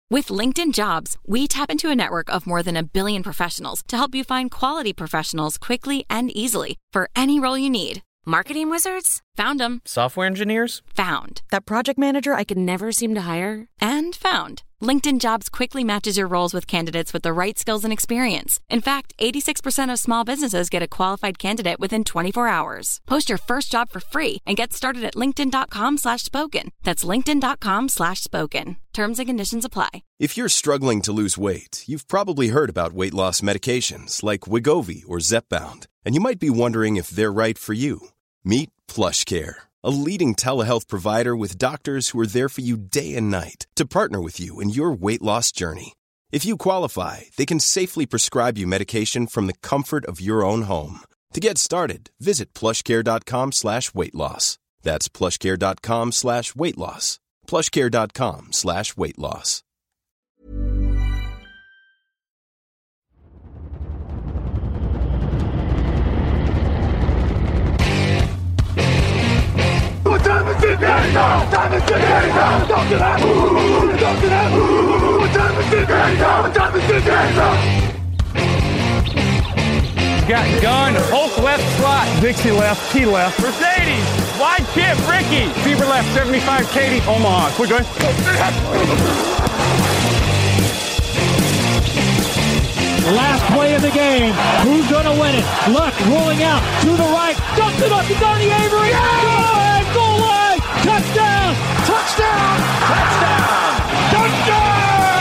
With LinkedIn Jobs, we tap into a network of more than 1 billion professionals to help you find quality professionals quickly and easily for any role you need. Marketing wizards? Found them. Software engineers? Found. That project manager I could never seem to hire? And found. LinkedIn Jobs quickly matches your roles with candidates with the right skills and experience. In fact, 86% of small businesses get a qualified candidate within 24 hours. Post your first job for free and get started at linkedin.com/spoken. That's linkedin.com/spoken. Terms and conditions apply. If you're struggling to lose weight, you've probably heard about weight loss medications like Wegovy or Zepbound, and you might be wondering if they're right for you. Meet PlushCare, a leading telehealth provider with doctors who are there for you day and night to partner with you in your weight loss journey. If you qualify, they can safely prescribe you medication from the comfort of your own home. To get started, visit plushcare.com/weightloss. That's plushcare.com/weightloss. plushcare.com/weightloss. What time is it now? Time is it now? Don't do that. Don't do that. What time is it now? What time is it now? Got gun, Hulk left slot, Dixie left, T left, Mercedes, wide chip, Ricky, Fever left, 75, Katie, Omaha. Quick, going. Last play of the game. Who's going to win it? Luck rolling out to the right. Dumps it up to Donnie Avery. Yeah! Go ahead, goal line. Touchdown. Touchdown. Touchdown. Touchdown.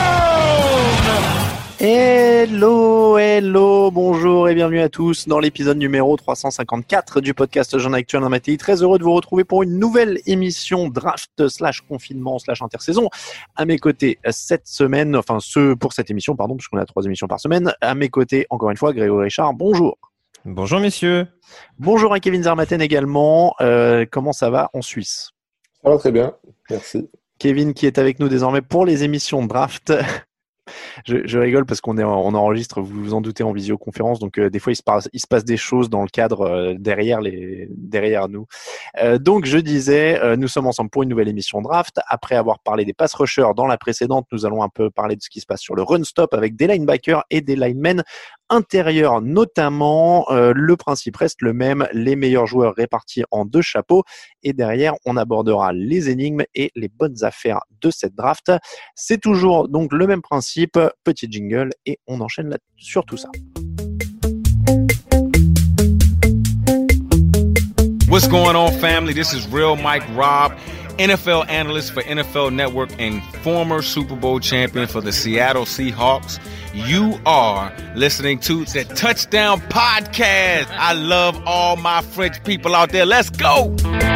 Hello, bonjour et bienvenue à tous dans l'épisode numéro 354 du podcast Jean Actuel Matéi. Très heureux de vous retrouver pour une nouvelle émission draft / confinement / intersaison. À mes côtés cette semaine, pour cette émission, pardon, puisqu'on a 3 émissions par semaine. À mes côtés, encore une fois, Grégory Richard, bonjour. Bonjour messieurs. Bonjour à Kevin Zermatten également. Comment ça va en Suisse? Ça va très bien, merci. Kevin qui est avec nous désormais pour les émissions draft. Je rigole parce on enregistre, vous vous en doutez, en visioconférence, donc des fois il se passe des choses dans le cadre derrière nous. Donc je disais, nous sommes ensemble pour une nouvelle émission draft. Après avoir parlé des pass rushers dans la précédente, nous allons un peu parler de ce qui se passe sur le run stop avec des linebackers et des linemen intérieurs notamment. Le principe reste le même, les meilleurs joueurs répartis en 2 chapeaux, et derrière on abordera les énigmes et les bonnes affaires de cette draft. C'est toujours donc le même principe, petit jingle et on enchaîne sur tout ça. What's going on, family? This is Real Mike Robb, NFL analyst for NFL Network and former Super Bowl champion for the Seattle Seahawks. You are listening to the Touchdown Podcast. I love all my French people out there. Let's go!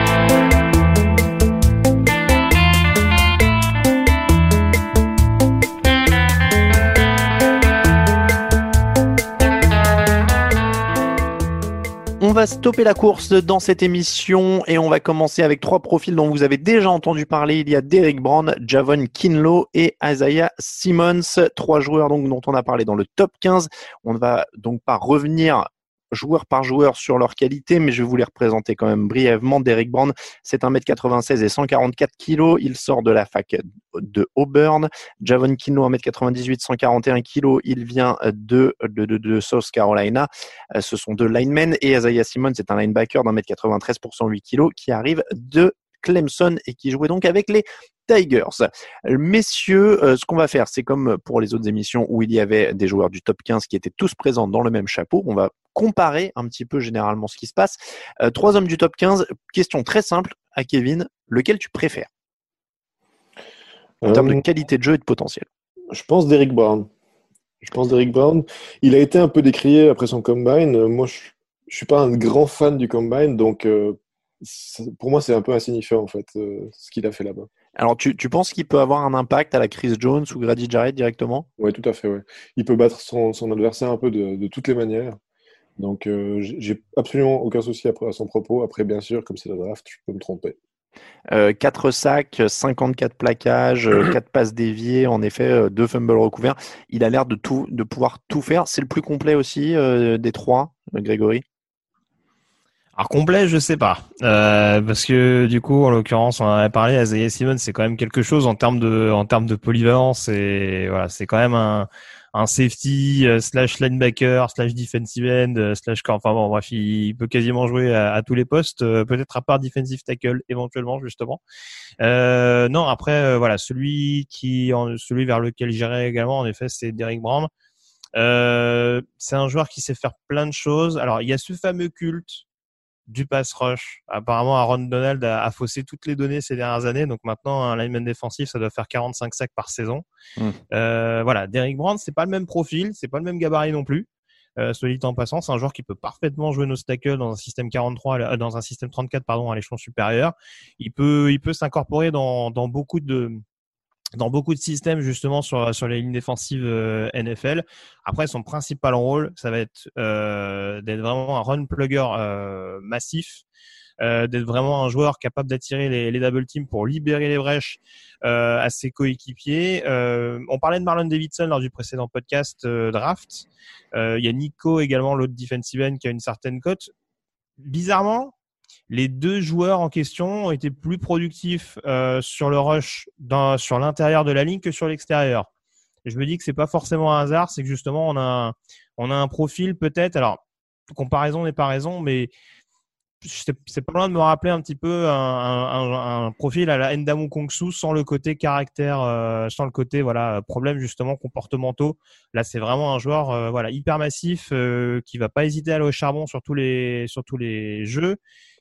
On va stopper la course dans cette émission et on va commencer avec 3 profils dont vous avez déjà entendu parler. Il y a Derrick Brown, Javon Kinlaw et Isaiah Simmons. 3 joueurs donc dont on a parlé dans le top 15. On ne va donc pas revenir joueur par joueur sur leur qualité, mais je vais vous les représenter quand même brièvement. Derrick Brown, c'est 1m96 et 144 kg. Il sort de la fac de Auburn. Javon Kinlaw, 1m98, 141 kg. Il vient de South Carolina. Ce sont 2 linemen. Et Isaiah Simmons, c'est un linebacker d'1m93 pour 108 kg qui arrive de Clemson et qui jouait donc avec les Tigers. Messieurs, ce qu'on va faire, c'est comme pour les autres émissions où il y avait des joueurs du top 15 qui étaient tous présents dans le même chapeau. On va comparer un petit peu généralement ce qui se passe. 3 hommes du top 15. Question très simple à Kevin. Lequel tu préfères en termes de qualité de jeu et de potentiel? Je pense Derrick Brown. Il a été un peu décrié après son combine. Moi, je suis pas un grand fan du combine, donc pour moi, c'est un peu insignifiant en fait ce qu'il a fait là-bas. Alors, tu penses qu'il peut avoir un impact à la Chris Jones ou Grady Jarrett directement? Oui, tout à fait. Ouais. Il peut battre son adversaire un peu de toutes les manières. Donc, j'ai absolument aucun souci à son propos. Après, bien sûr, comme c'est la draft, je peux me tromper. 4 sacs, 54 plaquages, 4 passes déviées, en effet, 2 fumbles recouverts. Il a l'air de pouvoir tout faire. C'est le plus complet aussi des 3, Grégory? Alors complet, je sais pas, parce que du coup, en l'occurrence, on en avait parlé. Isaiah Simmons, c'est quand même quelque chose en termes de polyvalence, et voilà, c'est quand même un safety slash linebacker slash defensive end slash enfin bon, bref, il peut quasiment jouer à tous les postes, peut-être à part defensive tackle éventuellement justement. Non, après voilà, celui vers lequel j'irais également, en effet, c'est Derrick Brown. C'est un joueur qui sait faire plein de choses. Alors, il y a ce fameux culte du pass rush. Apparemment, Aaron Donald a faussé toutes les données ces dernières années. Donc maintenant, un lineman défensif, ça doit faire 45 sacs par saison. Voilà, Derrick Brown, c'est pas le même profil, c'est pas le même gabarit non plus. Soit dit en passant, c'est un joueur qui peut parfaitement jouer nose tackle dans un système 43, dans un système 34, pardon, à l'échelon supérieur. Il peut s'incorporer dans beaucoup de systèmes justement sur les lignes défensives NFL. Après, son principal rôle, ça va être d'être vraiment un run plugger massif, d'être vraiment un joueur capable d'attirer les double teams pour libérer les brèches à ses coéquipiers. On parlait de Marlon Davidson lors du précédent podcast draft. Il y a Nico également, l'autre defensive end, qui a une certaine cote. Bizarrement, les deux joueurs en question ont été plus productifs sur le rush sur l'intérieur de la ligne que sur l'extérieur. Et je me dis que c'est pas forcément un hasard, c'est que justement on a un profil peut-être, alors comparaison n'est pas raison, mais c'est pas loin de me rappeler un petit peu un profil à la Ndamu Kongsu sans le côté caractère, sans le côté voilà problèmes justement comportementaux. Là, c'est vraiment un joueur voilà hyper massif qui va pas hésiter à aller au charbon sur tous les jeux,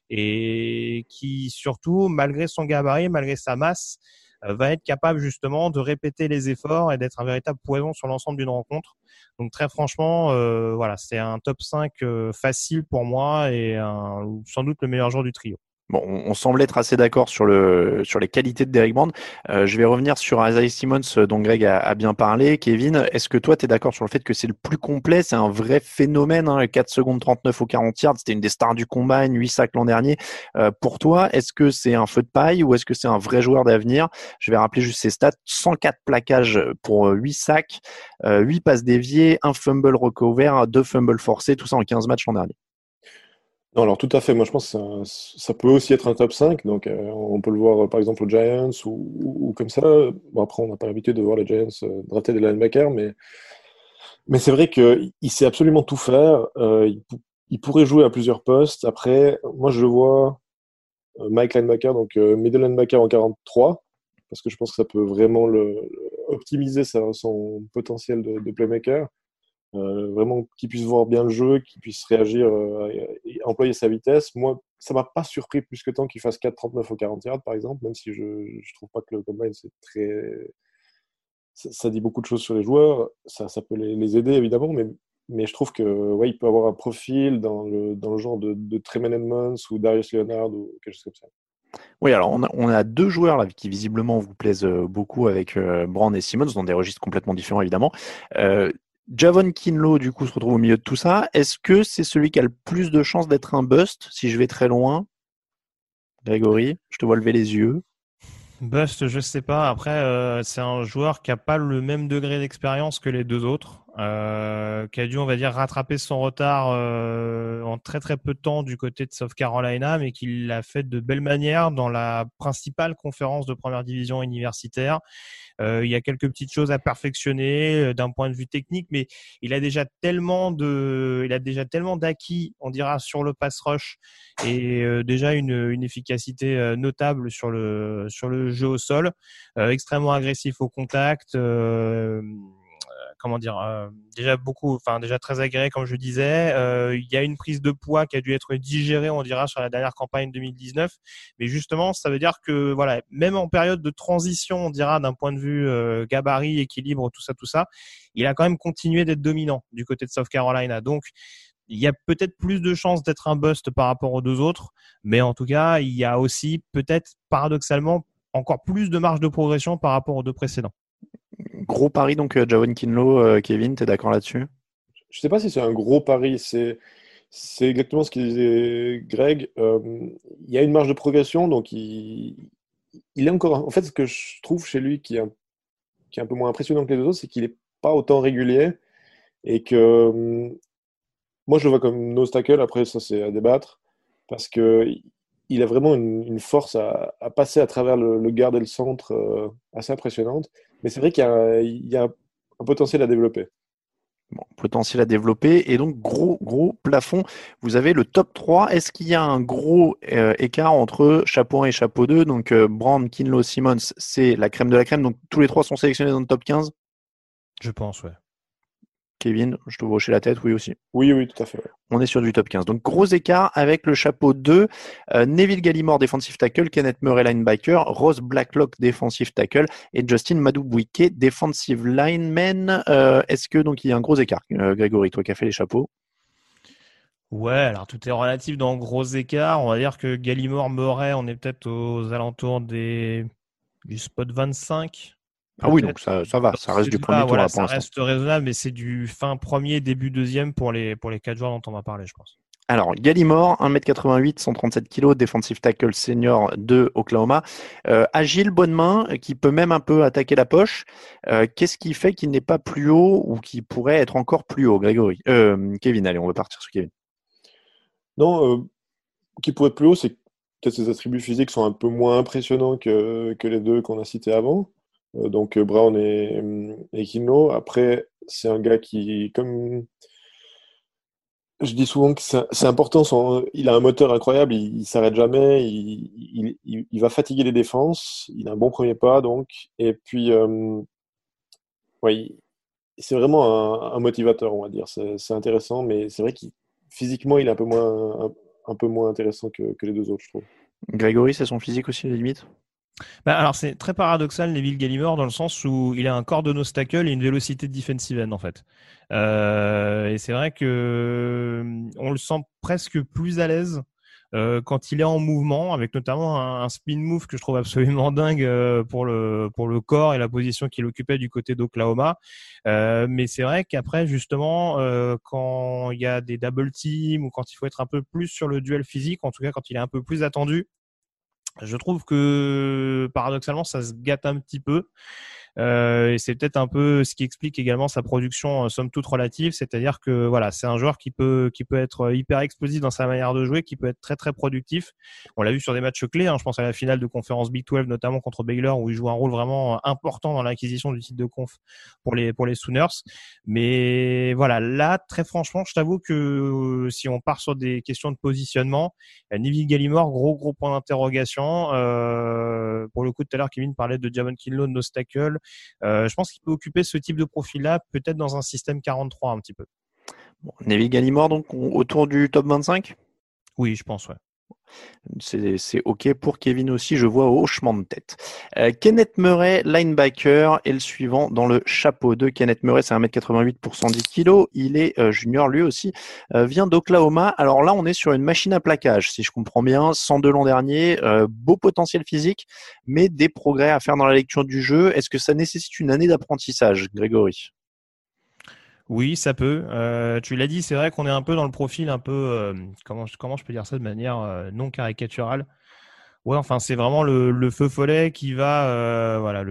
et qui surtout, malgré son gabarit, malgré sa masse, va être capable justement de répéter les efforts et d'être un véritable poison sur l'ensemble d'une rencontre. Donc très franchement, voilà, c'est un top 5 facile pour moi, et sans doute le meilleur joueur du trio. Bon, on semble être assez d'accord sur les qualités de Derrick Brown. Je vais revenir sur Isaiah Simmons, dont Greg a bien parlé. Kevin, est-ce que toi, tu es d'accord sur le fait que c'est le plus complet? C'est un vrai phénomène, hein, 4 secondes 39 au 40 yards. C'était une des stars du combine, 8 sacs l'an dernier. Pour toi, est-ce que c'est un feu de paille ou est-ce que c'est un vrai joueur d'avenir? Je vais rappeler juste ses stats. 104 plaquages pour 8 sacs, 8 passes déviées, 1 fumble recover, 2 fumbles forcés, tout ça en 15 matchs l'an dernier. Non, alors tout à fait. Moi, je pense que ça peut aussi être un top 5. Donc, on peut le voir par exemple aux Giants ou comme ça. Bon, après, on n'a pas l'habitude de voir les Giants drafter des linebackers, mais c'est vrai qu'il sait absolument tout faire. Il pourrait jouer à plusieurs postes. Après, moi, je le vois Mike linebacker, donc middle linebacker en 43, parce que je pense que ça peut vraiment optimiser son potentiel de playmaker. Vraiment qu'il puisse voir bien le jeu, qu'il puisse réagir et employer sa vitesse. Moi, ça m'a pas surpris plus que tant qu'il fasse 4,39 au 40 yards, par exemple, même si je trouve pas que le combine, ça dit beaucoup de choses sur les joueurs. Ça peut les aider, évidemment, mais je trouve que ouais, il peut avoir un profil dans le genre de Tremaine Edmonds ou Darius Leonard ou quelque chose comme ça. Oui, alors on a deux joueurs là qui visiblement vous plaisent beaucoup avec Brown et Simmons, dans des registres complètement différents évidemment. Javon Kinlaw, du coup, se retrouve au milieu de tout ça. Est-ce que c'est celui qui a le plus de chances d'être un bust, si je vais très loin? Grégory, je te vois lever les yeux. Bust, je sais pas. Après, c'est un joueur qui a pas le même degré d'expérience que les deux autres, qui a dû, on va dire, rattraper son retard en très très peu de temps du côté de South Carolina, mais qui l'a fait de belle manière dans la principale conférence de première division universitaire. Il y a quelques petites choses à perfectionner d'un point de vue technique, mais il a déjà tellement d'acquis, on dira, sur le pass rush, et déjà une efficacité notable sur le jeu au sol, extrêmement agressif au contact, déjà très agréé, comme je disais. Il y a une prise de poids qui a dû être digérée, on dira, sur la dernière campagne 2019. Mais justement, ça veut dire que voilà, même en période de transition, on dira, d'un point de vue gabarit, équilibre, tout ça, il a quand même continué d'être dominant du côté de South Carolina. Donc, il y a peut-être plus de chances d'être un bust par rapport aux deux autres, mais en tout cas, il y a aussi peut-être paradoxalement encore plus de marge de progression par rapport aux deux précédents. Gros pari donc Javon Kinlaw, Kevin, t'es d'accord là-dessus? Je sais pas si c'est un gros pari, c'est exactement ce qu'il disait Greg. Il y a une marge de progression, donc il est encore. En fait, ce que je trouve chez lui qui est un peu moins impressionnant que les deux autres, c'est qu'il est pas autant régulier et que moi je le vois comme nose tackle. Après, ça c'est à débattre parce que il a vraiment une force à passer à travers le garde et le centre assez impressionnante. Mais c'est vrai qu'il y a un potentiel à développer. Bon, potentiel à développer et donc gros plafond. Vous avez le top 3. Est-ce qu'il y a un gros écart entre chapeau 1 et chapeau 2? Donc Brand, Kinlo, Simmons, c'est la crème de la crème. Donc tous les trois sont sélectionnés dans le top 15. Je pense, ouais. Kevin, je te vois hocher la tête, oui aussi. Oui, tout à fait. On est sur du top 15. Donc gros écart avec le chapeau 2. Neville Gallimore, defensive tackle, Kenneth Murray, linebacker, Ross Blacklock, defensive tackle, et Justin Madubuike, defensive lineman. Est-ce que donc il y a un gros écart, Grégory, toi qui as fait les chapeaux? Ouais, alors tout est relatif dans gros écarts. On va dire que Gallimore, Murray, on est peut-être aux alentours du spot 25. Ah oui, donc ça va, ça reste du premier tour voilà, là, pour ça l'instant. reste raisonnable, mais c'est du fin premier, début deuxième pour les 4 joueurs dont on va parler, je pense. Alors, Gallimore, 1m88, 137 kg, defensive tackle senior de Oklahoma. Agile, bonne main, qui peut même un peu attaquer la poche. Qu'est-ce qui fait qu'il n'est pas plus haut ou qui pourrait être encore plus haut, Grégory? Kevin, allez, on va partir sur Kevin. Non, qui pourrait être plus haut, c'est que peut-être ses attributs physiques sont un peu moins impressionnants que les deux qu'on a cités avant. Donc Brown et Kinlo. Après, c'est un gars qui, comme je dis souvent que c'est important, il a un moteur incroyable, il s'arrête jamais, il va fatiguer les défenses, il a un bon premier pas, donc. Et puis, ouais, c'est vraiment un motivateur, on va dire. C'est intéressant, mais c'est vrai qu'il physiquement, il est un peu moins intéressant que les deux autres, je trouve. Grégory, c'est son physique aussi, la limite? Alors c'est très paradoxal, Neville Gallimore, dans le sens où il a un corps de nose tackle et une vélocité de defensive end en fait. Et c'est vrai que on le sent presque plus à l'aise quand il est en mouvement, avec notamment un spin move que je trouve absolument dingue pour le corps et la position qu'il occupait du côté d'Oklahoma. Mais c'est vrai qu'après justement quand il y a des double teams ou quand il faut être un peu plus sur le duel physique, en tout cas quand il est un peu plus attendu, je trouve que paradoxalement ça se gâte un petit peu. Et c'est peut-être un peu ce qui explique également sa production somme toute relative, c'est-à-dire que voilà, c'est un joueur qui peut être hyper explosif dans sa manière de jouer, qui peut être très très productif. On l'a vu sur des matchs clés, je pense à la finale de conférence Big 12 notamment contre Baylor, où il joue un rôle vraiment important dans l'acquisition du titre de conf pour les Sooners. Mais voilà, là très franchement, je t'avoue que si on part sur des questions de positionnement, Neville Gallimore, gros point d'interrogation. Pour le coup, tout à l'heure, Kevin parlait de Javon Kinlaw, nose tackle. Je pense qu'il peut occuper ce type de profil-là, peut-être dans un système 43 un petit peu. Bon, Neville Gallimore, donc autour du top 25? Oui, je pense, ouais. C'est OK pour Kevin aussi, je vois au hochement de tête. Kenneth Murray, linebacker, est le suivant dans le chapeau de Kenneth Murray, c'est 1m88 pour 110 kg. Il est junior lui aussi, vient d'Oklahoma. Alors là, on est sur une machine à plaquage, si je comprends bien. 102 l'an dernier, beau potentiel physique, mais des progrès à faire dans la lecture du jeu. Est-ce que ça nécessite une année d'apprentissage, Grégory? Oui, ça peut. Tu l'as dit, c'est vrai qu'on est un peu dans le profil un peu comment je peux dire ça de manière non caricaturale. Ouais, enfin c'est vraiment le feu follet qui va voilà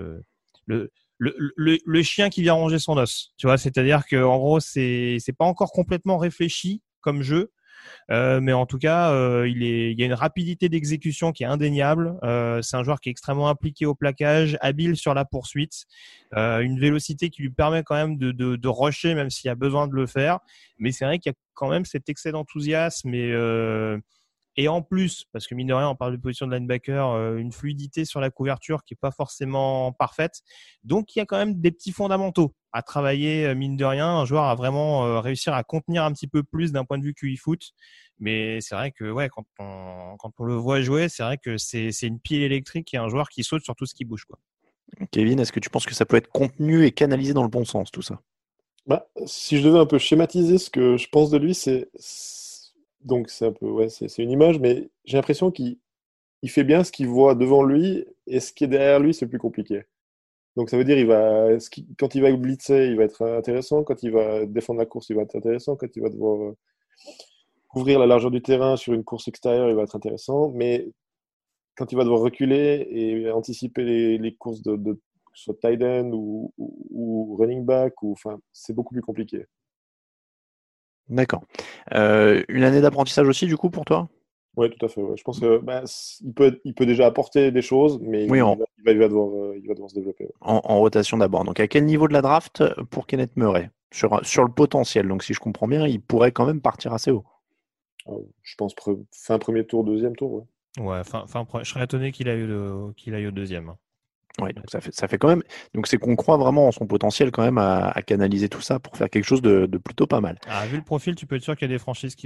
le chien qui vient ronger son os. Tu vois, c'est-à-dire que en gros c'est pas encore complètement réfléchi comme jeu. Mais en tout cas, il y a une rapidité d'exécution qui est indéniable. C'est un joueur qui est extrêmement impliqué au plaquage, habile sur la poursuite, une vélocité qui lui permet quand même de rusher même s'il y a besoin de le faire. Mais c'est vrai qu'il y a quand même cet excès d'enthousiasme et en plus, parce que mine de rien, on parle de position de linebacker, une fluidité sur la couverture qui est pas forcément parfaite. Donc, il y a quand même des petits fondamentaux à travailler, mine de rien. Un joueur a vraiment réussir à contenir un petit peu plus d'un point de vue QI foot. Mais c'est vrai que ouais, quand on le voit jouer, c'est vrai que c'est une pile électrique et un joueur qui saute sur tout ce qui bouge, quoi. Kevin, est-ce que tu penses que ça peut être contenu et canalisé dans le bon sens, tout ça? Si je devais un peu schématiser ce que je pense de lui, donc c'est un peu, ouais, c'est une image, mais j'ai l'impression qu'il fait bien ce qu'il voit devant lui, et ce qui est derrière lui, c'est plus compliqué. Donc ça veut dire quand il va blitzer, il va être intéressant, quand il va défendre la course, il va être intéressant, quand il va devoir couvrir la largeur du terrain sur une course extérieure, il va être intéressant, mais quand il va devoir reculer et anticiper les courses de soit tight end ou running back, enfin, c'est beaucoup plus compliqué. D'accord. Une année d'apprentissage aussi, du coup, pour toi? Ouais, tout à fait. Ouais. Je pense que il peut déjà apporter des choses, mais Oui, il va devoir se développer. Ouais. en rotation d'abord. Donc, à quel niveau de la draft pour Kenneth Murray? Sur le potentiel. Donc, si je comprends bien, il pourrait quand même partir assez haut. Je pense fin premier tour, deuxième tour. Ouais. Ouais, je serais étonné qu'il aille au deuxième. Ouais, donc ça fait quand même. Donc, c'est qu'on croit vraiment en son potentiel quand même à canaliser tout ça pour faire quelque chose de plutôt pas mal. Ah, vu le profil, tu peux être sûr qu'il y a des franchises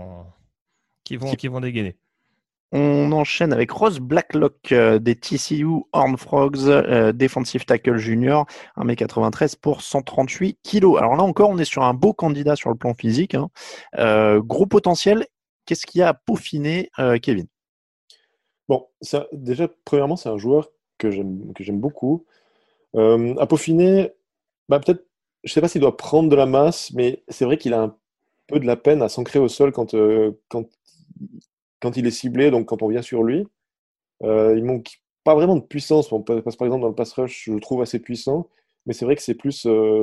qui vont dégainer. On enchaîne avec Ross Blacklock des TCU Horned Frogs, defensive tackle junior, 1m93 pour 138 kilos. Alors là encore, on est sur un beau candidat sur le plan physique. Hein. Gros potentiel. Qu'est-ce qu'il y a à peaufiner, Kevin? Bon, déjà, premièrement, c'est un joueur que j'aime beaucoup. À peaufiner, peut-être, je sais pas s'il doit prendre de la masse, mais c'est vrai qu'il a un peu de la peine à s'ancrer au sol quand il est ciblé, donc quand on vient sur lui. Il manque pas vraiment de puissance. Par exemple, dans le pass rush, je le trouve assez puissant, mais c'est vrai que c'est plus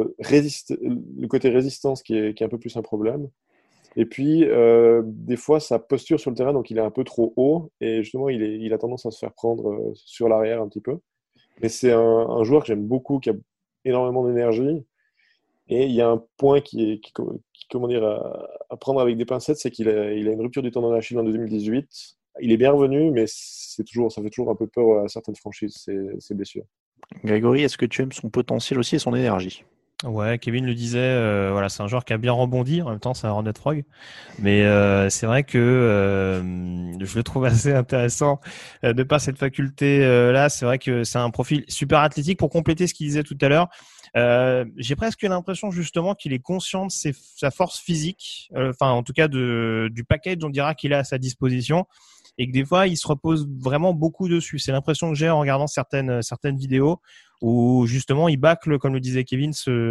le côté résistance qui est un peu plus un problème. Et puis, des fois, sa posture sur le terrain, donc il est un peu trop haut, et justement, il a tendance à se faire prendre sur l'arrière un petit peu. Mais c'est un joueur que j'aime beaucoup, qui a énormément d'énergie. Et il y a un point comment dire, à prendre avec des pincettes, c'est qu'il a une rupture du tendon d'Achille en 2018. Il est bien revenu, mais ça fait toujours un peu peur à certaines franchises, ces blessures. Grégory, est-ce que tu aimes son potentiel aussi et son énergie? Ouais, Kevin le disait, voilà, c'est un joueur qui a bien rebondi. En même temps, c'est un Hornet Frog, mais c'est vrai que je le trouve assez intéressant de par cette faculté là. C'est vrai que c'est un profil super athlétique. Pour compléter ce qu'il disait tout à l'heure, j'ai presque l'impression justement qu'il est conscient de sa force physique, enfin en tout cas du package, on dira qu'il a à sa disposition, et que des fois il se repose vraiment beaucoup dessus. C'est l'impression que j'ai en regardant certaines vidéos où justement il bâcle, comme le disait Kevin,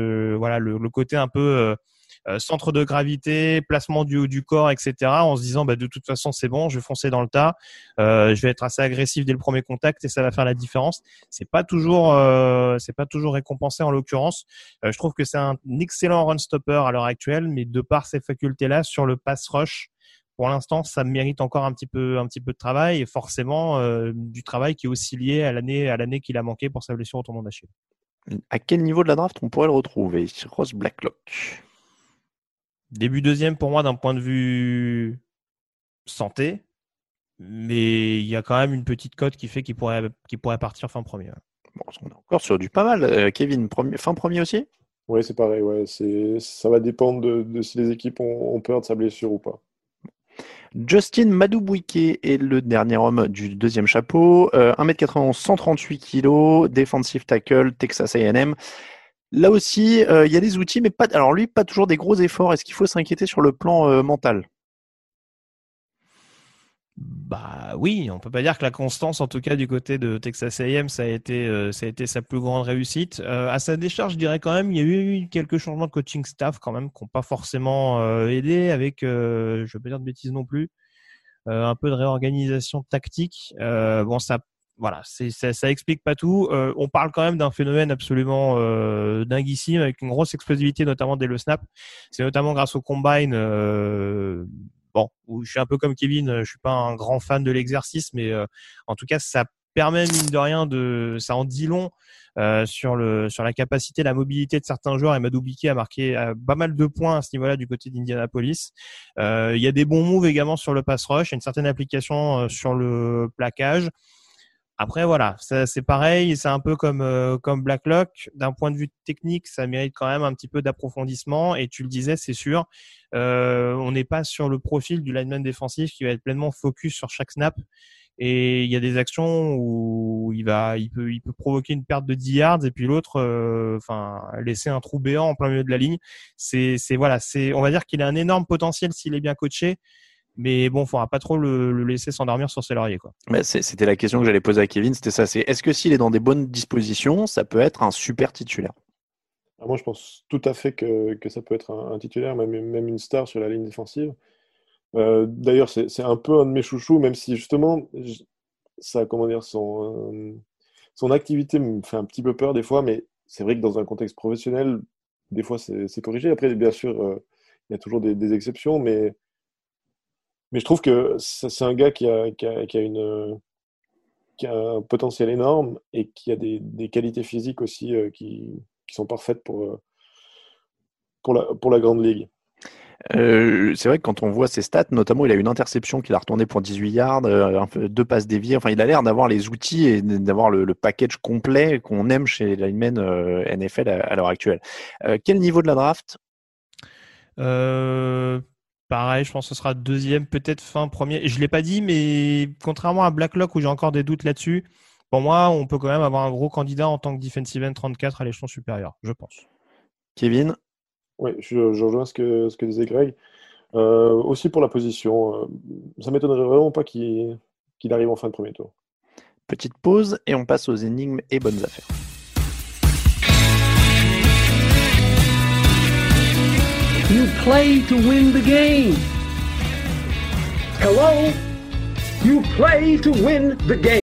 le côté un peu centre de gravité, placement du haut du corps, etc. En se disant de toute façon c'est bon, je vais foncer dans le tas, je vais être assez agressif dès le premier contact et ça va faire la différence. C'est pas toujours récompensé en l'occurrence. Je trouve que c'est un excellent run stopper à l'heure actuelle, mais de par ces facultés-là sur le pass rush, pour l'instant, ça mérite encore un petit peu de travail, et forcément du travail qui est aussi lié à l'année qu'il a manqué pour sa blessure au tendon d'Achille. À quel niveau de la draft on pourrait le retrouver, Ross Blacklock? Début deuxième pour moi d'un point de vue santé, mais il y a quand même une petite cote qui fait qu'il pourrait partir fin premier. Bon, on est encore sur du pas mal. Kevin, fin premier aussi? Oui, c'est pareil. Ouais, ça va dépendre de si les équipes ont peur de sa blessure ou pas. Justin Madubuike est le dernier homme du deuxième chapeau. 1m91, 138 kg, defensive tackle, Texas A&M. Là aussi, il y a des outils, mais pas toujours des gros efforts. Est-ce qu'il faut s'inquiéter sur le plan mental? Oui, on peut pas dire que la constance, en tout cas du côté de Texas A&M, ça a été sa plus grande réussite. À sa décharge, je dirais quand même, il y a eu quelques changements de coaching staff quand même qui n'ont pas forcément aidé, avec, je ne veux pas dire de bêtises non plus, un peu de réorganisation tactique. Ça explique pas tout. On parle quand même d'un phénomène absolument dinguissime, avec une grosse explosivité, notamment dès le snap. C'est notamment grâce au combine. Où je suis un peu comme Kevin, je suis pas un grand fan de l'exercice, mais en tout cas, ça permet mine de rien ça en dit long sur la capacité, la mobilité de certains joueurs. Et Madubuike a marqué pas mal de points à ce niveau-là du côté d'Indianapolis. Il y a des bons moves également sur le pass rush, une certaine application sur le plaquage. Après voilà, ça, c'est pareil, c'est un peu comme Blacklock. D'un point de vue technique, ça mérite quand même un petit peu d'approfondissement. Et tu le disais, c'est sûr, on n'est pas sur le profil du lineman défensif qui va être pleinement focus sur chaque snap. Et il y a des actions où il peut provoquer une perte de 10 yards, et puis l'autre, laisser un trou béant en plein milieu de la ligne. On va dire qu'il a un énorme potentiel s'il est bien coaché. Mais bon, il ne faudra pas trop le laisser s'endormir sur ses lauriers, quoi. C'était la question que j'allais poser à Kevin, c'était ça. Est-ce que s'il est dans des bonnes dispositions, ça peut être un super titulaire? Moi, je pense tout à fait que ça peut être un titulaire, même une star sur la ligne défensive. D'ailleurs, c'est un peu un de mes chouchous, même si justement, son activité me fait un petit peu peur des fois, mais c'est vrai que dans un contexte professionnel, des fois, c'est corrigé. Après, bien sûr, il y a toujours des exceptions, mais Mais je trouve que c'est un gars qui a un potentiel énorme et qui a des qualités physiques aussi qui sont parfaites pour la grande ligue. C'est vrai que quand on voit ses stats, notamment il a une interception qu'il a retournée pour 18 yards, 2 passes déviées. Enfin, il a l'air d'avoir les outils et d'avoir le package complet qu'on aime chez les linemen NFL à l'heure actuelle. Quel niveau de la draft? Pareil, je pense que ce sera deuxième, peut-être fin premier. Je l'ai pas dit, mais contrairement à Blacklock où j'ai encore des doutes là-dessus, pour moi, on peut quand même avoir un gros candidat en tant que defensive end 34 à l'échelon supérieur, je pense. Kevin? Oui, je rejoins ce que disait Greg. Aussi pour la position, ça m'étonnerait vraiment pas qu'il arrive en fin de premier tour. Petite pause et on passe aux énigmes et bonnes affaires. You play to win the game. Hello? You play to win the game.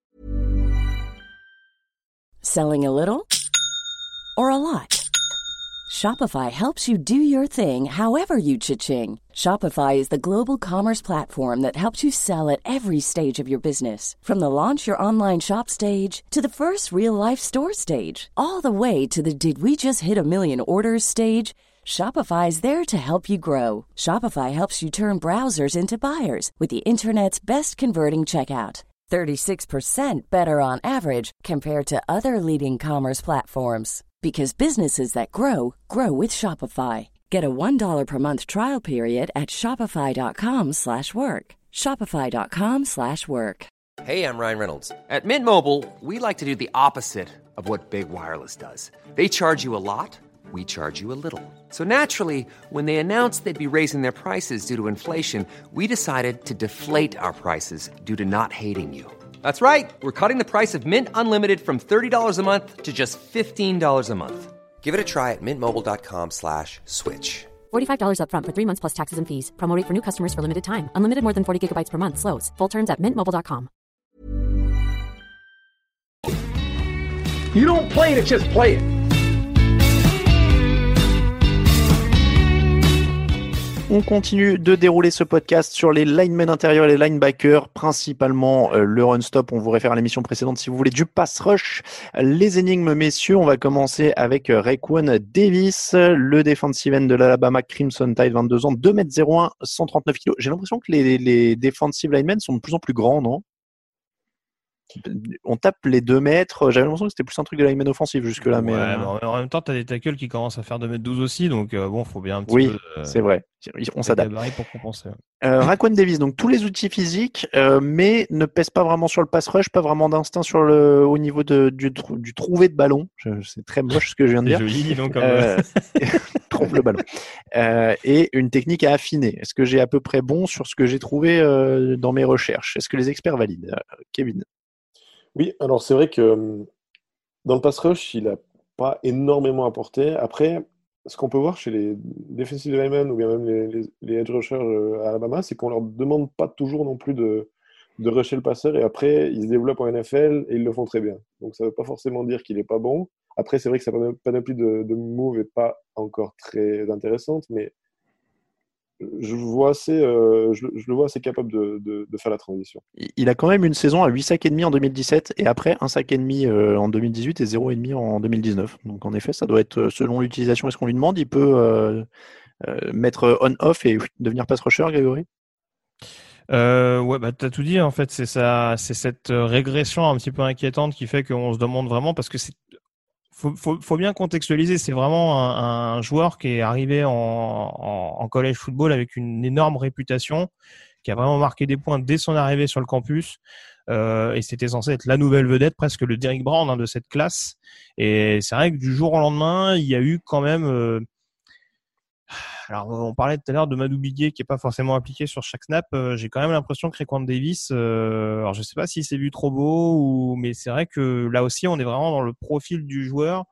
Selling a little or a lot? Shopify helps you do your thing however you cha-ching. Shopify is the global commerce platform that helps you sell at every stage of your business. From the launch your online shop stage to the first real-life store stage, all the way to the did we just hit a million orders stage. Shopify is there to help you grow. Shopify helps you turn browsers into buyers with the internet's best converting checkout. 36% better on average compared to other leading commerce platforms. Because businesses that grow, grow with Shopify. Get a $1 per month trial period at shopify.com/work. Shopify.com/work. Hey, I'm Ryan Reynolds. At Mint Mobile, we like to do the opposite of what Big Wireless does. They charge you a lot, we charge you a little. So naturally, when they announced they'd be raising their prices due to inflation, we decided to deflate our prices due to not hating you. That's right. We're cutting the price of Mint Unlimited from $30 a month to just $15 a month. Give it a try at mintmobile.com/switch. $45 up front for 3 months plus taxes and fees. Promo rate for new customers for limited time. Unlimited more than 40 gigabytes per month. Slows full terms at mintmobile.com. You don't play to just play it. On continue de dérouler ce podcast sur les linemen intérieurs et les linebackers, principalement le run-stop. On vous réfère à l'émission précédente si vous voulez du pass rush. Les énigmes, messieurs, on va commencer avec Raekwon Davis, le defensive end de l'Alabama Crimson Tide, 22 ans, 2m01, 139 kg. J'ai l'impression que les defensive linemen sont de plus en plus grands, non? On tape les 2 mètres. J'avais l'impression que c'était plus un truc de lineman offensif jusque-là. Ouais, mais en même temps, tu as des tackles qui commencent à faire 2m12 aussi, donc bon, faut bien un petit peu. C'est vrai. On s'adapte. Pour compenser. Raekwon Davis, donc tous les outils physiques, mais ne pèse pas vraiment sur le pass rush, pas vraiment d'instinct au niveau du trouvé de ballon. C'est très moche ce que je viens de dire. C'est joli, donc. Trompe le ballon. Et une technique à affiner. Est-ce que j'ai à peu près bon sur ce que j'ai trouvé dans mes recherches? Est-ce que les experts valident? Kevin? Oui, alors c'est vrai que dans le pass rush, il n'a pas énormément apporté. Après, ce qu'on peut voir chez les defensive linemen ou bien même les edge rushers à Alabama, c'est qu'on leur demande pas toujours non plus de rusher le passeur et après, ils se développent en NFL et ils le font très bien. Donc ça ne veut pas forcément dire qu'il n'est pas bon. Après, c'est vrai que sa panoplie de move n'est pas encore très intéressante, mais je le vois assez capable de faire la transition. Il a quand même une saison à 8 sacs et demi en 2017 et après 1 sac et demi en 2018 et 0,5 en 2019. Donc en effet, ça doit être selon l'utilisation et ce qu'on lui demande, il peut mettre on-off et devenir pass rusher, Grégory. Ouais, bah t'as tout dit en fait. C'est cette régression un petit peu inquiétante qui fait qu'on se demande vraiment parce que faut bien contextualiser. C'est vraiment un joueur qui est arrivé en college football avec une énorme réputation, qui a vraiment marqué des points dès son arrivée sur le campus. Et c'était censé être la nouvelle vedette, presque le Derrick Brown de cette classe. Et c'est vrai que du jour au lendemain, il y a eu quand même. Alors, on parlait tout à l'heure de Madou Biguet qui est pas forcément appliqué sur chaque snap. J'ai quand même l'impression que Raekwon Davis, alors je sais pas s'il s'est vu trop beau mais c'est vrai que là aussi, on est vraiment dans le profil du joueur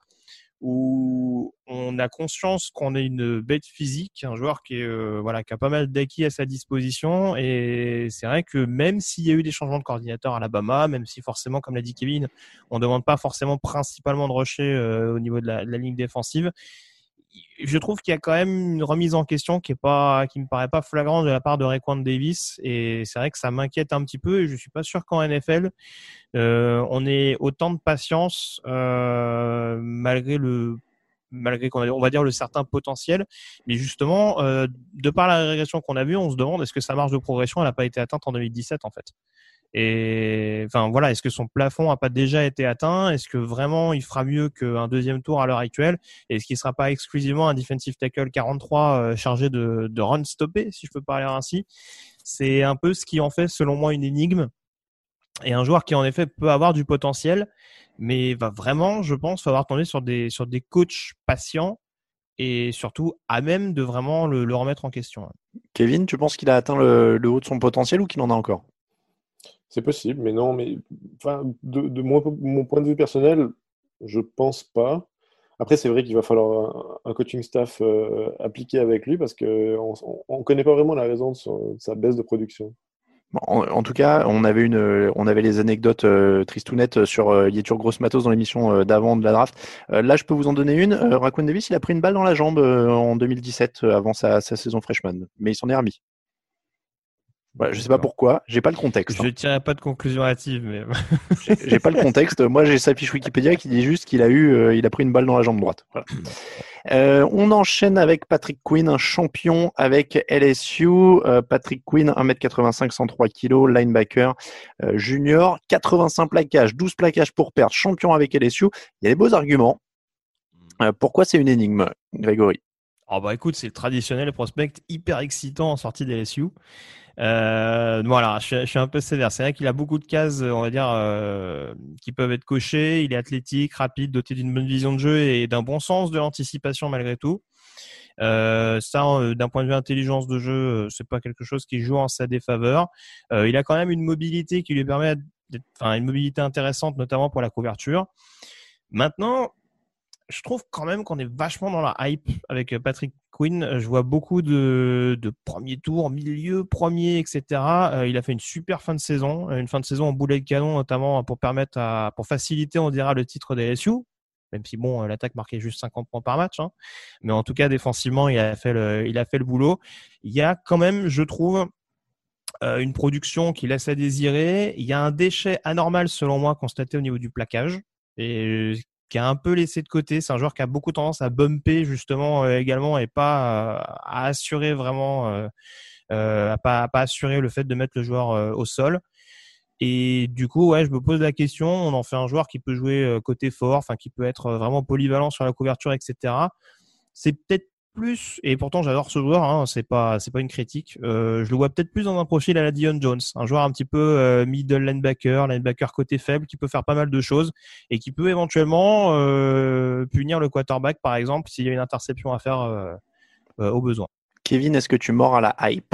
où on a conscience qu'on est une bête physique, un joueur qui est qui a pas mal d'acquis à sa disposition et c'est vrai que même s'il y a eu des changements de coordinateur à Alabama, même si forcément, comme l'a dit Kevin, on demande pas forcément principalement de rusher au niveau de la ligne défensive. je trouve qu'il y a quand même une remise en question qui me paraît pas flagrante de la part de Raekwon Davis, et c'est vrai que ça m'inquiète un petit peu, et je suis pas sûr qu'en NFL on ait autant de patience malgré on va dire le certain potentiel, mais justement de par la régression qu'on a vue, on se demande est-ce que sa marge de progression elle n'a pas été atteinte en 2017 en fait. Et enfin voilà, est-ce que son plafond a pas déjà été atteint? Est-ce que vraiment il fera mieux qu'un deuxième tour à l'heure actuelle? Est-ce qu'il sera pas exclusivement un defensive tackle 43 chargé de run stopper, si je peux parler ainsi? C'est un peu ce qui en fait selon moi une énigme, et un joueur qui en effet peut avoir du potentiel, mais va vraiment, je pense, falloir tomber sur des coachs patients et surtout à même de vraiment le remettre en question. Kevin, tu penses qu'il a atteint le haut de son potentiel ou qu'il en a encore? C'est possible, mais non, mais enfin, de mon point de vue personnel, je pense pas. Après, c'est vrai qu'il va falloir un coaching staff appliqué avec lui parce qu'on ne connaît pas vraiment la raison de sa baisse de production. En tout cas, on avait les anecdotes tristounettes sur Yetur Gross Matos dans l'émission d'avant de la draft. Là, je peux vous en donner une. Raekwon Davis, il a pris une balle dans la jambe en 2017 avant sa saison freshman, mais il s'en est remis. Voilà, je sais pas pourquoi, j'ai pas le contexte. Je tirerai pas de conclusion hâtive, mais j'ai pas le contexte. Moi, j'ai sa fiche Wikipédia qui dit juste qu'il a pris une balle dans la jambe droite. Voilà. On enchaîne avec Patrick Queen, un champion avec LSU. Patrick Queen, 1m85, 103 kg, linebacker junior, 85 plaquages, 12 plaquages pour perdre, champion avec LSU. Il y a des beaux arguments. Pourquoi c'est une énigme, Grégory? Oh bah écoute, c'est le traditionnel prospect hyper excitant en sortie d'LSU. Voilà, je suis un peu sévère. C'est vrai qu'il a beaucoup de cases, on va dire, qui peuvent être cochées. Il est athlétique, rapide, doté d'une bonne vision de jeu et d'un bon sens de l'anticipation malgré tout. D'un point de vue intelligence de jeu, c'est pas quelque chose qui joue en sa défaveur. Il a quand même une mobilité qui lui permet une mobilité intéressante, notamment pour la couverture. Maintenant, je trouve quand même qu'on est vachement dans la hype avec Patrick Queen. Je vois beaucoup de premier tour, milieu, premier, etc. Il a fait une super fin de saison, une fin de saison en boulet de canon, notamment pour faciliter, on dira, le titre des LSU. Même si bon, l'attaque marquait juste 50 points par match, hein. Mais en tout cas, défensivement, il a fait le boulot. Il y a quand même, je trouve, une production qui laisse à désirer. Il y a un déchet anormal, selon moi, constaté au niveau du plaquage et qui a un peu laissé de côté. C'est un joueur qui a beaucoup tendance à bumper justement également et pas à assurer vraiment, à pas assurer le fait de mettre le joueur au sol. Et du coup, ouais, je me pose la question. On en fait un joueur qui peut jouer côté fort, enfin qui peut être vraiment polyvalent sur la couverture, etc. C'est peut-être plus, et pourtant j'adore ce joueur, hein, c'est pas une critique. Je le vois peut-être plus dans un profil à la Dion Jones, un joueur un petit peu middle linebacker côté faible, qui peut faire pas mal de choses et qui peut éventuellement punir le quarterback, par exemple, s'il y a une interception à faire au besoin. Kevin, est-ce que tu mords à la hype?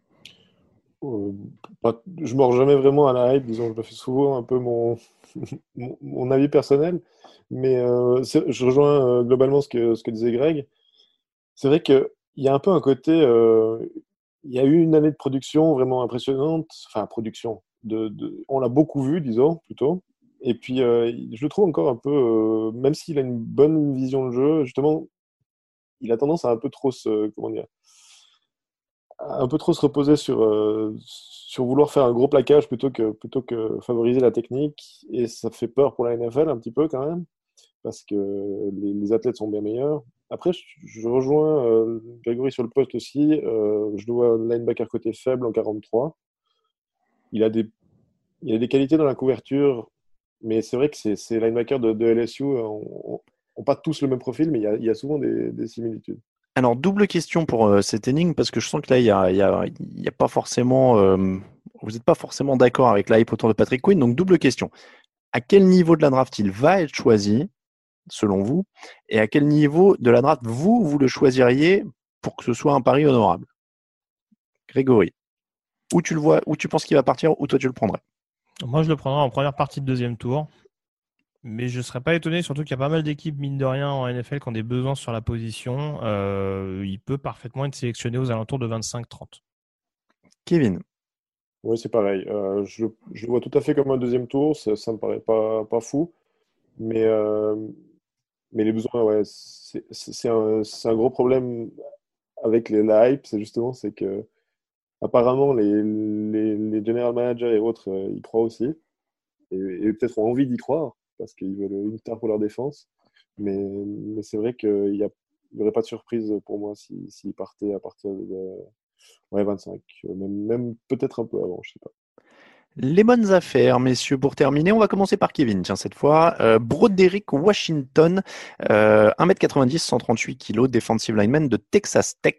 Je mords jamais vraiment à la hype, disons, je me fais souvent un peu mon avis personnel, mais je rejoins globalement ce que disait Greg. C'est vrai qu'il y a un peu un côté, il y a eu une année de production vraiment impressionnante, enfin production, on l'a beaucoup vu, disons, plutôt, et puis je le trouve encore un peu, même s'il a une bonne vision de jeu, justement, il a tendance à un peu trop un peu trop se reposer sur vouloir faire un gros plaquage plutôt que favoriser la technique, et ça fait peur pour la NFL un petit peu quand même, parce que les athlètes sont bien meilleurs. Après, je rejoins Grégory sur le poste aussi. Je le vois linebacker côté faible en 43. Il a des qualités dans la couverture, mais c'est vrai que ces linebackers de LSU ont pas tous le même profil, mais il y a souvent des similitudes. Alors, double question pour cette énigme, parce que je sens que là, il y a pas forcément, vous n'êtes pas forcément d'accord avec la hype autour de Patrick Queen. Donc, double question. À quel niveau de la draft il va être choisi, selon vous, et à quel niveau de la draft vous le choisiriez pour que ce soit un pari honorable? Grégory, où tu le vois, où tu penses qu'il va partir, ou toi tu le prendrais? Moi, je le prendrais en première partie de deuxième tour. Mais je ne serais pas étonné, surtout qu'il y a pas mal d'équipes, mine de rien, en NFL qui ont des besoins sur la position. Il peut parfaitement être sélectionné aux alentours de 25-30. Kevin? Oui, c'est pareil. Je le vois tout à fait comme un deuxième tour. Ça me paraît pas fou. Mais Mais les besoins, ouais, c'est un gros problème avec la hype, c'est que apparemment les general managers et autres y croient aussi, et peut-être ont envie d'y croire, parce qu'ils veulent une star pour leur défense. Mais c'est vrai qu'il n'y aurait pas de surprise pour moi s'ils partaient à partir de ouais, 25, même peut-être un peu avant, je sais pas. Les bonnes affaires, messieurs, pour terminer, on va commencer par Kevin, tiens, cette fois. Broderick Washington, 1m90, 138 kg, defensive lineman de Texas Tech,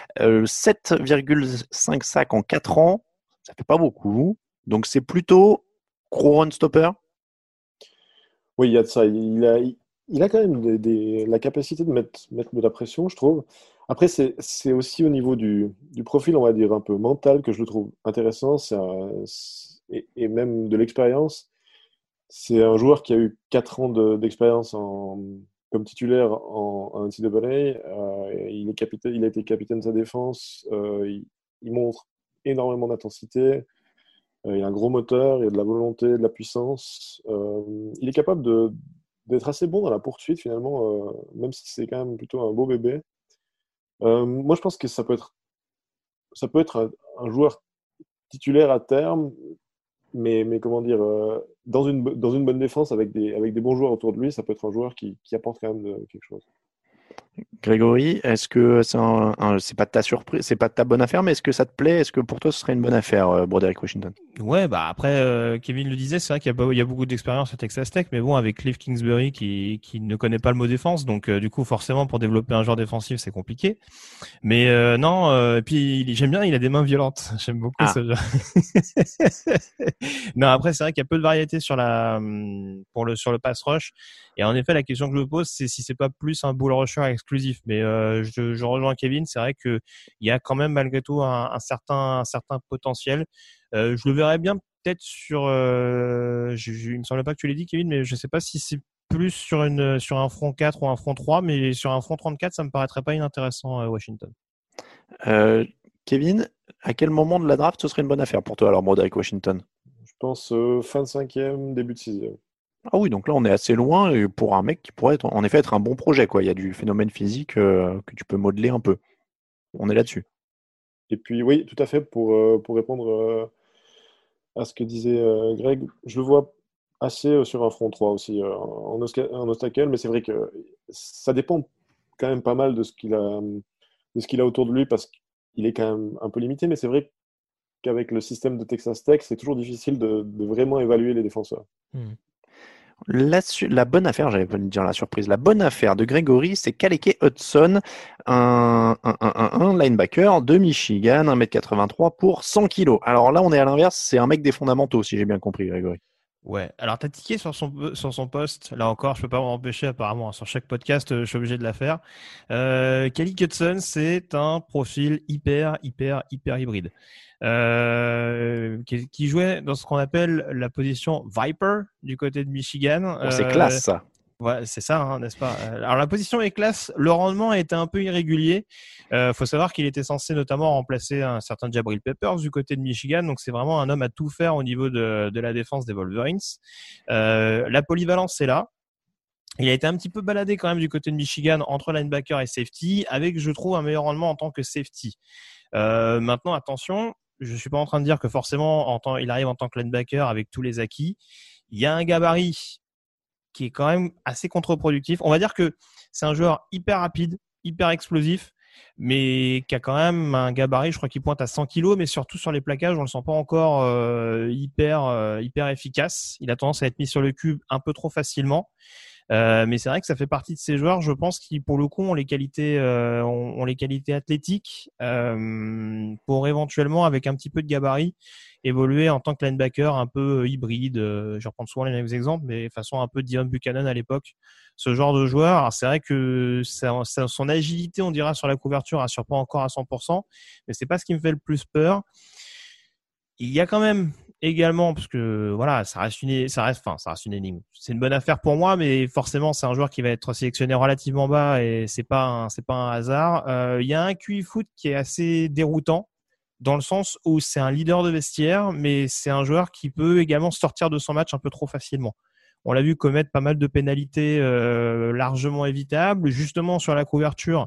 7,5 sacs en 4 ans, ça fait pas beaucoup, donc c'est plutôt gros run stopper. Oui, il y a de ça. Il a quand même la capacité de mettre de la pression, je trouve. Après, c'est aussi au niveau du profil, on va dire, un peu mental que je le trouve intéressant. Et même de l'expérience. C'est un joueur qui a eu 4 ans d'expérience comme titulaire en NCAA. Il a été capitaine de sa défense. Il montre énormément d'intensité. Il a un gros moteur, il a de la volonté, de la puissance. Il est capable d'être assez bon dans la poursuite, finalement, même si c'est quand même plutôt un beau bébé. Moi, je pense que ça peut être un joueur titulaire à terme, mais comment dire, dans une bonne défense avec des bons joueurs autour de lui, ça peut être un joueur qui apporte quand même quelque chose. Grégory, est-ce que c'est pas de ta surprise, c'est pas de ta bonne affaire, mais est-ce que ça te plaît? Est-ce que pour toi ce serait une bonne affaire, Broderick Washington? Ouais, bah après, Kevin le disait, c'est vrai il y a beaucoup d'expérience à Texas Tech, mais bon, avec Cliff Kingsbury qui ne connaît pas le mot défense, donc du coup forcément pour développer un joueur défensif c'est compliqué. Mais non, et puis j'aime bien, il a des mains violentes. J'aime beaucoup ce genre. Non, après c'est vrai qu'il y a peu de variété sur sur le pass rush. Et en effet, la question que je me pose, c'est si c'est pas plus un bull rusher exclusif. Mais je rejoins Kevin, c'est vrai que il y a quand même malgré tout un certain potentiel. Je le verrais bien peut-être sur. Il me semble pas que tu l'aies dit, Kevin, mais je sais pas si c'est plus sur un front 4 ou un front 3, mais sur un front 34, ça me paraîtrait pas inintéressant, Washington. Kevin, à quel moment de la draft ce serait une bonne affaire pour toi, alors, Broderick Washington? Je pense fin de 5e, début de 6e. Ah oui, donc là on est assez loin et pour un mec qui pourrait en effet être un bon projet, quoi. Il y a du phénomène physique que tu peux modeler un peu. On est là-dessus. Et puis oui, tout à fait, pour répondre à ce que disait Greg, je le vois assez sur un front 3 aussi, en obstacle, mais c'est vrai que ça dépend quand même pas mal de ce qu'il a autour de lui, parce qu'il est quand même un peu limité, mais c'est vrai qu'avec le système de Texas Tech, c'est toujours difficile de vraiment évaluer les défenseurs. La bonne affaire, j'allais pas dire la surprise, la bonne affaire de Grégory, c'est Kaleke Hudson, un linebacker de Michigan, 1m83 pour 100 kg. Alors là, on est à l'inverse, c'est un mec des fondamentaux, si j'ai bien compris, Grégory. Ouais, alors t'as tiqué sur son poste, là encore, je peux pas m'en empêcher apparemment, sur chaque podcast, je suis obligé de la faire. Kaleke Hudson, c'est un profil hyper hybride. Qui jouait dans ce qu'on appelle la position Viper du côté de Michigan. C'est classe, ça. Ouais, c'est ça, hein, n'est-ce pas? Alors la position est classe, le rendement était un peu irrégulier. Faut savoir qu'il était censé notamment remplacer un certain Jabril Peppers du côté de Michigan, donc c'est vraiment un homme à tout faire au niveau de la défense des Wolverines. La polyvalence c'est là. Il a été un petit peu baladé quand même du côté de Michigan entre linebacker et safety, avec je trouve un meilleur rendement en tant que safety. Maintenant attention, je suis pas en train de dire que forcément il arrive en tant que linebacker avec tous les acquis. Il y a un gabarit qui est quand même assez contre-productif. On va dire que c'est un joueur hyper rapide, hyper explosif, mais qui a quand même un gabarit, je crois qu'il pointe à 100 kg, mais surtout sur les plaquages, on le sent pas encore hyper efficace. Il a tendance à être mis sur le cube un peu trop facilement. Mais c'est vrai que ça fait partie de ces joueurs, je pense, qui pour le coup ont les qualités athlétiques pour éventuellement, avec un petit peu de gabarit, évoluer en tant que linebacker un peu hybride. Je reprends souvent les mêmes exemples, mais façon un peu Dion Buchanan à l'époque. Ce genre de joueur, alors c'est vrai que son agilité, on dira, sur la couverture assure pas encore à 100%, mais c'est pas ce qui me fait le plus peur. Il y a quand même également, parce que voilà, ça reste une énigme. C'est une bonne affaire pour moi, mais forcément, c'est un joueur qui va être sélectionné relativement bas et c'est pas un hasard. Il y a un QI foot qui est assez déroutant, dans le sens où c'est un leader de vestiaire, mais c'est un joueur qui peut également sortir de son match un peu trop facilement. on l'a vu commettre pas mal de pénalités largement évitables, justement sur la couverture,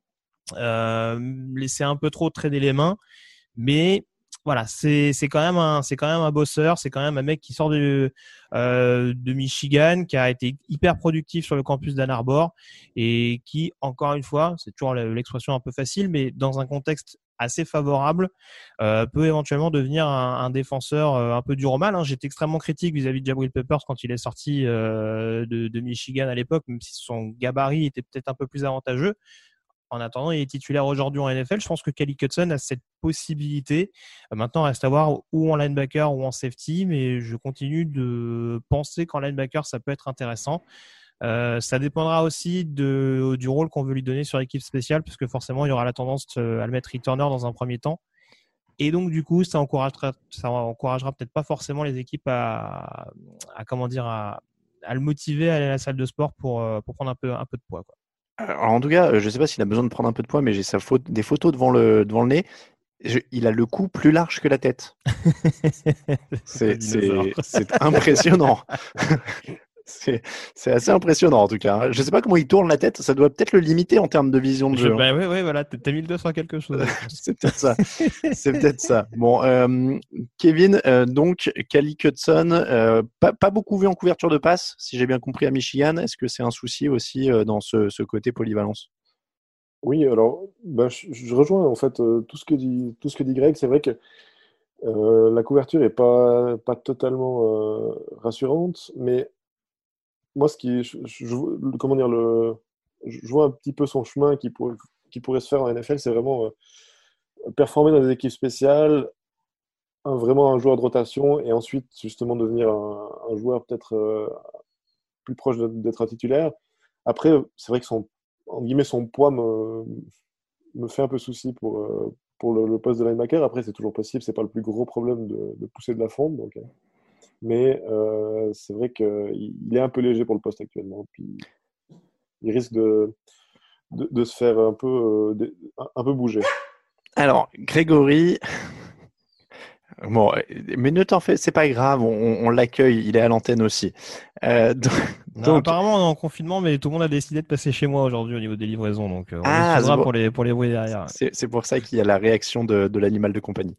laisser un peu trop traîner les mains, mais voilà, c'est quand même un bosseur, c'est quand même un mec qui sort de Michigan, qui a été hyper productif sur le campus d'Ann Arbor et qui, encore une fois, c'est toujours l'expression un peu facile, mais dans un contexte assez favorable, peut éventuellement devenir un défenseur un peu dur au mal. J'étais extrêmement critique vis-à-vis de Jabril Peppers quand il est sorti de Michigan à l'époque, même si son gabarit était peut-être un peu plus avantageux. En attendant, il est titulaire aujourd'hui en NFL. Je pense que Cali Hudson a cette possibilité. Maintenant, reste à voir ou en linebacker ou en safety, mais je continue de penser qu'en linebacker, ça peut être intéressant. Ça dépendra aussi du rôle qu'on veut lui donner sur l'équipe spéciale, parce que forcément, il y aura la tendance à le mettre returner dans un premier temps. Et donc, du coup, ça encouragera peut-être pas forcément les équipes à le motiver à aller à la salle de sport pour prendre un peu de poids, quoi. Alors, en tout cas, je ne sais pas s'il a besoin de prendre un peu de poids, mais j'ai des photos devant le nez. Il a le cou plus large que la tête. C'est impressionnant. C'est assez impressionnant en tout cas. Je ne sais pas comment il tourne la tête. Ça doit peut-être le limiter en termes de vision de jeu. Oui, voilà. T'as mis le doigt sur quelque chose. C'est peut-être ça. C'est peut-être ça. Bon, Kevin, donc, Cali Hudson, pas beaucoup vu en couverture de passe, si j'ai bien compris, à Michigan. Est-ce que c'est un souci aussi dans ce côté polyvalence? Oui, alors, je rejoins en fait tout ce que dit Greg. C'est vrai que la couverture est pas totalement rassurante, mais moi, comment dire, je vois un petit peu son chemin qui pourrait se faire en NFL, c'est vraiment performer dans des équipes spéciales, vraiment un joueur de rotation, et ensuite justement devenir un joueur peut-être plus proche d'être un titulaire. Après, c'est vrai que son poids me fait un peu souci pour le poste de linebacker. Après, c'est toujours possible, c'est pas le plus gros problème de pousser de la fonte, donc. Mais c'est vrai qu'il est un peu léger pour le poste actuellement. Puis, il risque de se faire un peu bouger. Alors, Grégory, bon, mais ne t'en fais, c'est pas grave, on l'accueille, il est à l'antenne aussi. Donc, apparemment, on est en confinement, mais tout le monde a décidé de passer chez moi aujourd'hui au niveau des livraisons, donc on excusera pour les bruits derrière. C'est pour ça qu'il y a la réaction de l'animal de compagnie.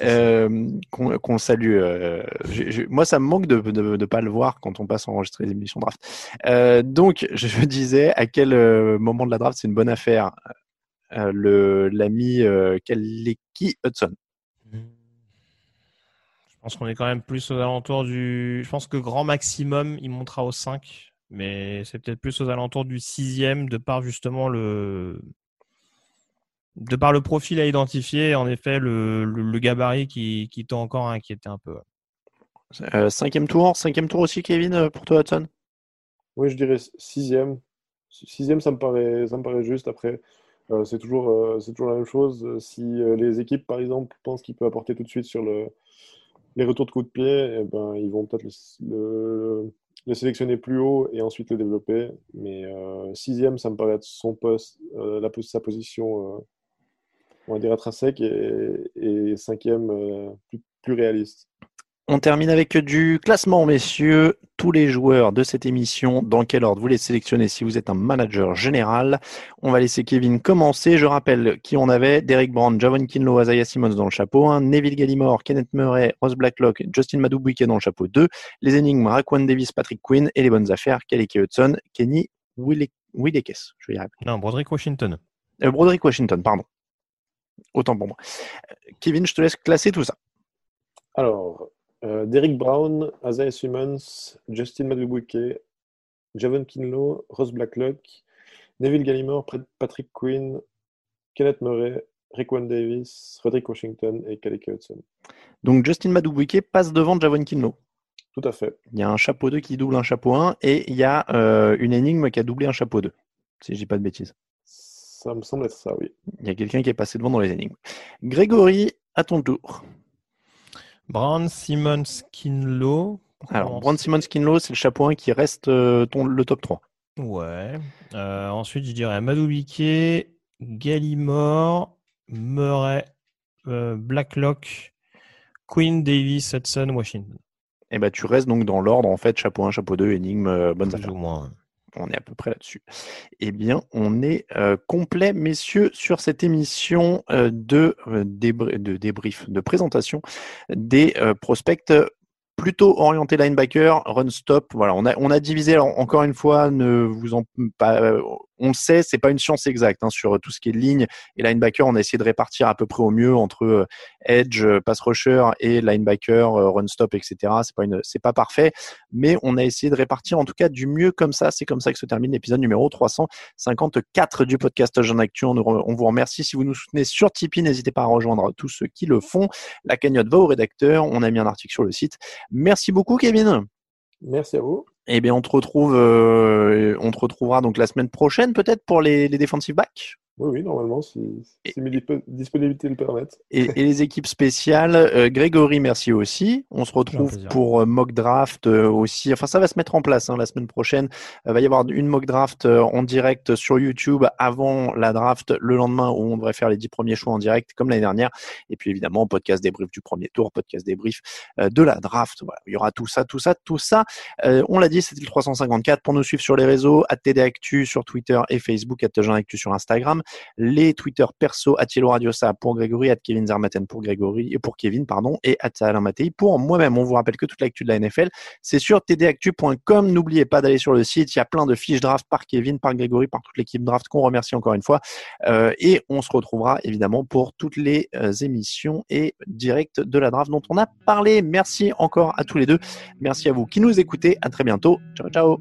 Qu'on salue. Moi, ça me manque de pas le voir quand on passe à enregistrer les émissions draft. Donc, je disais à quel moment de la draft c'est une bonne affaire l'ami Khaleki Hudson. Je pense qu'on est quand même plus aux alentours je pense que grand maximum, il montera au 5, mais c'est peut-être plus aux alentours du 6e, de par justement le profil à identifier, en effet, le gabarit qui tend encore à inquiéter un peu. Cinquième tour aussi, Kevin, pour toi, Hudson? Oui, je dirais 6e. 6e, ça me paraît juste. Après, c'est toujours la même chose. Si les équipes, par exemple, pensent qu'il peut apporter tout de suite sur les retours de coups de pied, eh ben, ils vont peut-être le sélectionner plus haut et ensuite le développer. Mais 6e, ça me paraît être son poste, sa position, on va dire intrinsèque, et 5e, plus réaliste. On termine avec du classement, messieurs. Tous les joueurs de cette émission, dans quel ordre vous les sélectionnez si vous êtes un manager général? On va laisser Kevin commencer. Je rappelle qui on avait: Derrick Brown, Javon Kinlaw, Isaiah Simmons dans le chapeau 1, Neville Gallimore, Kenneth Murray, Ross Blacklock, Justin Madubuike dans le chapeau 2, les énigmes Raquan Davis, Patrick Quinn, et les bonnes affaires Khaleki Hudson, Kenny Willekes. Je vais y arriver. Non, Broderick Washington. Broderick Washington, pardon. Autant pour moi. Kevin, je te laisse classer tout ça. Alors, Derrick Brown, Isaiah Simmons, Justin Madubuike, Javon Kinlaw, Ross Blacklock, Neville Gallimore, Patrick Quinn, Kenneth Murray, Raquan Davis, Roderick Washington et Khaleki Hudson. Donc Justin Madubuike passe devant Javon Kinlaw. Tout à fait. Il y a un chapeau 2 qui double un chapeau 1 et il y a une énigme qui a doublé un chapeau 2, si je dis pas de bêtises. Ça me semble être ça, oui. Il y a quelqu'un qui est passé devant dans les énigmes. Grégory, à ton tour. Brown, Simmons, Kinlaw. Alors, Brown, Simmons, Kinlaw, c'est le chapeau 1 qui reste le top 3. Ouais. Ensuite, je dirais Madubuike, Gallimore, Murray, Blacklock, Quinn, Davis, Hudson, Washington. Et tu restes donc dans l'ordre, en fait, chapeau 1, chapeau 2, énigme, bonnes affaires. Plus ou moins. On est à peu près là-dessus. Eh bien, on est complet, messieurs, sur cette émission de débrief, de présentation des prospects plutôt orienté linebacker, run stop. Voilà, on a divisé. Alors, encore une fois, ne vous en pas. On le sait, c'est pas une science exacte sur tout ce qui est ligne et linebacker. On a essayé de répartir à peu près au mieux entre edge, pass rusher et linebacker, run stop, etc. C'est pas parfait, mais on a essayé de répartir en tout cas du mieux comme ça. C'est comme ça que se termine l'épisode numéro 354 du podcast Jean Actu. On vous remercie si vous nous soutenez sur Tipeee. N'hésitez pas à rejoindre tous ceux qui le font. La cagnotte va au rédacteur. On a mis un article sur le site. Merci beaucoup, Kevin. Merci à vous. Eh bien, on te retrouvera donc la semaine prochaine, peut-être, pour les defensive backs. Oui, normalement, si mes disponibilités le permettent. Et les équipes spéciales, Grégory, merci aussi. On se retrouve pour mock draft aussi. Enfin, ça va se mettre en place la semaine prochaine. Va y avoir une mock draft en direct sur YouTube avant la draft le lendemain où on devrait faire les 10 premiers choix en direct comme l'année dernière. Et puis évidemment, podcast débrief du premier tour, podcast débrief de la draft. Voilà, il y aura tout ça. On l'a dit, c'était le 354. Pour nous suivre sur les réseaux, @TDActu sur Twitter et Facebook, @JeanActu sur Instagram. Les Twitter perso, @Yellow Radiosa pour Grégory, @Kevin Zermatten pour Kevin, et @Alain Mattei pour moi-même. On vous rappelle que toute l'actu de la NFL, c'est sur tdactu.com. N'oubliez pas d'aller sur le site. Il y a plein de fiches draft par Kevin, par Grégory, par toute l'équipe draft qu'on remercie encore une fois. Et on se retrouvera évidemment pour toutes les émissions et directs de la draft dont on a parlé. Merci encore à tous les deux. Merci à vous qui nous écoutez. À très bientôt. Ciao, ciao.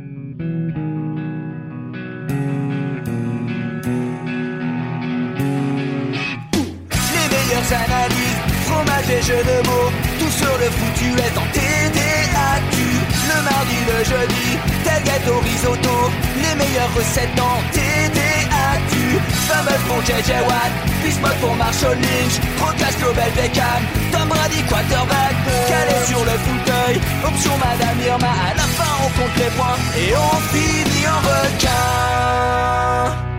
Analyse, fromage et jeux de mots, tout sur le foutu est en TDAQ. Le mardi, le jeudi, tel gâteau risotto, les meilleures recettes en TDAQ. Fameux pour JJ Watt, Bismuth pour Marshall Lynch, Procast Global Beckham, Tom Brady quarterback, calé sur le fauteuil, option Madame Irma, à la fin on compte les points et on finit en requin.